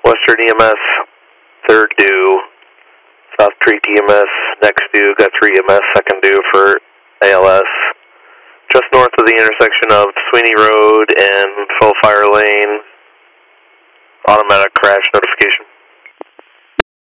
Western EMS, third due. South Creek EMS, next due. Guthrie EMS, second due for ALS. Just north of the intersection of Sweeney Road and Full Fire Lane. Automatic crash notification.